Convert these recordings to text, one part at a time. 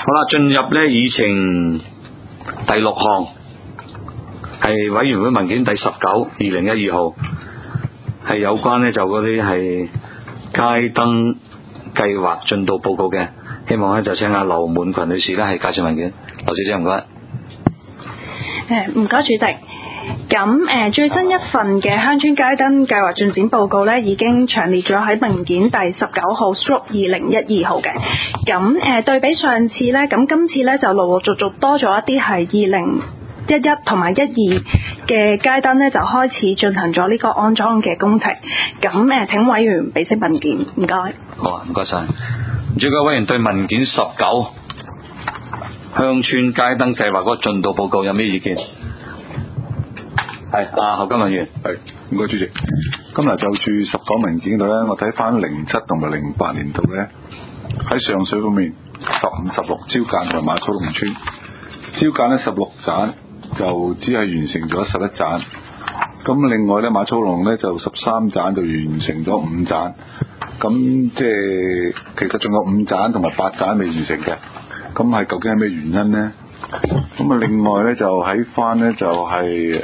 好啦，進入咧議程第6項係委員會文件第19/2012號，係有關咧就嗰啲係街燈計劃進度報告嘅，希望咧就請阿劉滿群女士咧係介紹文件。劉小姐唔該。 唔該主席。咁最新一份嘅鄉村街燈計劃進展報告咧，已經詳列咗喺文件第19號 /2012號嘅。咁對比上次咧，咁今次咧就陸陸續續多咗一啲係2011同埋12嘅街燈咧，就開始進行咗呢個安裝嘅工程。咁請委員備悉文件，唔該。 好啊，唔該晒。唔知各位委員對文件19鄉村街燈計劃嗰個進度報告有咩意見？係何金文員。 係，唔該主席。今日就住19文件度咧，我睇翻07同埋08年度咧，喺上水方面15、16蕉間同埋馬草龍村，蕉間咧16盞就只係完成咗11盞，咁另外咧馬草龍咧就13盞就完成咗5盞，咁即係其實仲有5盞同埋8盞未完成嘅，咁係究竟係咩原因咧？咁啊，另外咧就喺翻咧就係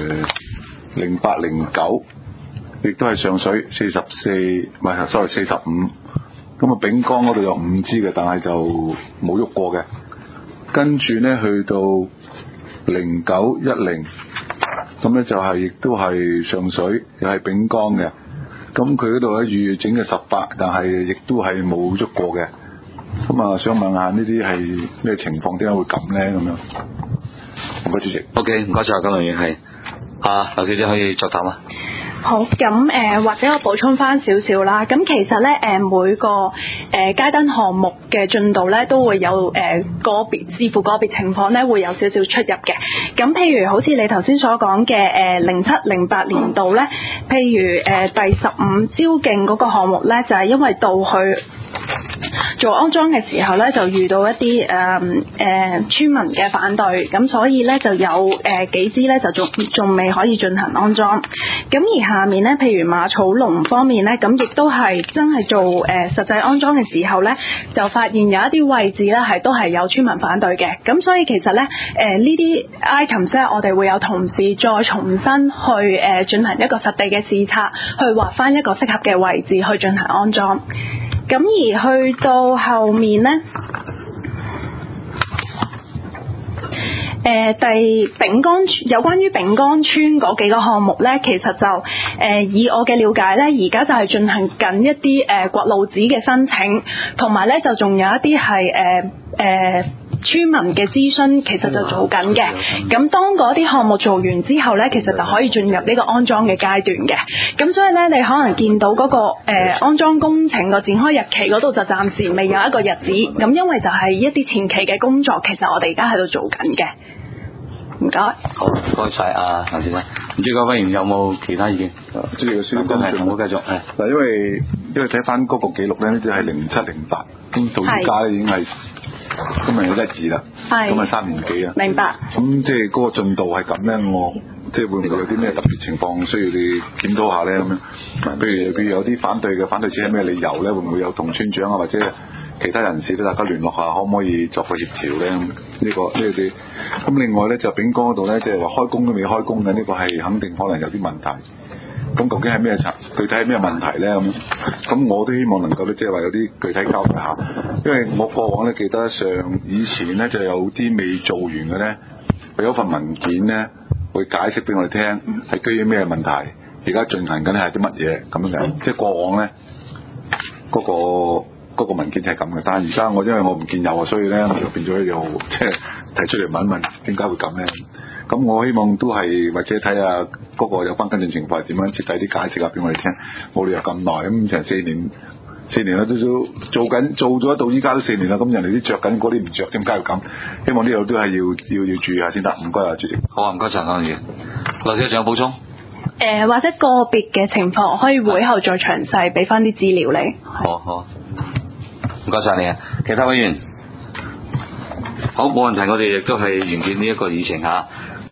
08、09，亦都係上水44，唔係45。咁啊，丙江嗰度有5支嘅，但係就冇喐過嘅。跟住咧去到09、10，咁咧就係亦都係上水，又係丙江嘅。咁佢嗰度咧預整嘅18，但係亦都係冇喐過嘅。咁啊，想問下呢啲係咩情況？點解會咁咧？咁樣，唔該主席。 OK， 唔該晒，金文員係。劉小姐可以作答啊。 好，咁或者我補充翻少少啦。咁其實咧每個街燈項目嘅進度咧都會有個別視乎個別情況咧會有少少出入嘅。咁譬如好似你頭先所講嘅07、08年度咧，譬如第15蕉徑嗰個項目咧，就係因為到去做安裝嘅時候咧，就遇到一啲村民嘅反對，咁所以咧就有幾支咧就仲未可以進行安裝。咁而下面咧，譬如馬草龍方面咧，咁亦都係真係做實際安裝嘅時候咧，就發現有一啲位置咧係都係有村民反對嘅。咁所以其實咧呢啲 items 咧，我哋會有同事再重新去進行一個實地嘅視察，去劃翻一個適合嘅位置去進行安裝。咁而去到後面呢，有關於丙江村嗰幾個項目呢，其實就以我嘅了解呢，而家就係進行緊一啲掘路紙嘅申請，同埋呢就仲有一啲係村民嘅諮詢，其實就做緊嘅。咁當嗰啲項目做完之後呢，其實就可以進入呢個安裝嘅階段嘅。咁所以呢，你可能見到嗰個安裝工程個展開日期嗰度就暫時未有一個日子。咁因為就係一啲前期嘅工作，其實我哋而家喺度做緊嘅。唔該。 好，唔該晒劉先生。唔知各位委員有冇其他意見？ 主席嘅宣講係唔好繼續。 嗱，因為睇翻嗰個記錄咧，呢啲係07、08，咁到而家咧已經係今日有12啦，咁啊3年幾啦。 明白。咁即係嗰個進度係咁咧，我即係會唔會有啲咩特別情況需要你檢討下咧？咁樣，譬如有啲反對嘅，反對者係咩理由咧？會唔會有同村長啊或者其他人士都大家聯絡下，可唔可以作個協調咧？呢個啲。咁另外咧就丙江嗰度咧，即係話開工都未開工嘅，呢個係肯定可能有啲問題。咁究竟係咩具體係咩問題咧？咁我都希望能夠咧，即係話有啲具體交代下，因為我過往咧記得以前咧就有啲未做完嘅咧，有一份文件咧會解釋俾我哋聽係基於咩問題，而家進行緊係啲乜嘢咁樣嘅，即係過往咧嗰個文件就係咁嘅，但係而家因為我唔見有啊，所以咧我就變咗又即係提出嚟問一問點解會咁咧？咁我希望都係或者睇下嗰個有關跟進情況係點樣，徹底啲解釋下俾我哋聽。冇理由咁耐咁成4年啦，都做咗到依家都4年啦。咁人哋啲着緊嗰啲唔着，點解要咁？希望呢度都係要注意下先得。唔該啊，主席。 好啊，唔該陳議員。劉小姐仲有補充？ 或者個別嘅情況，可以會後再詳細俾翻啲資料你。 好，唔該晒你啊。其他委員，好，冇問題，我哋亦都係完結呢一個議程嚇。